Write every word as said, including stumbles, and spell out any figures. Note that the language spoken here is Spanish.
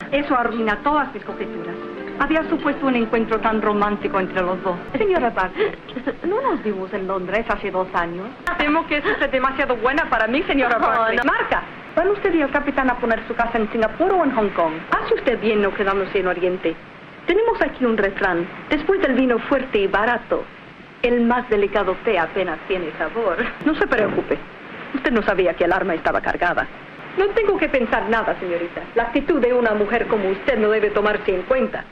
Eso arruina todas mis conjeturas. Había supuesto un encuentro tan romántico entre los dos. Señora Park, ¿no nos vimos en Londres hace dos años? Temo que eso es demasiado buena para mí, señora Park. No. Marca, ¿van usted y el capitán a poner su casa en Singapur o en Hong Kong? Hace usted bien no quedándose en Oriente. Tenemos aquí un refrán. Después del vino fuerte y barato, el más delicado té apenas tiene sabor. No se preocupe. Usted no sabía que el arma estaba cargada. No tengo que pensar nada, señorita. La actitud de una mujer como usted no debe tomarse en cuenta.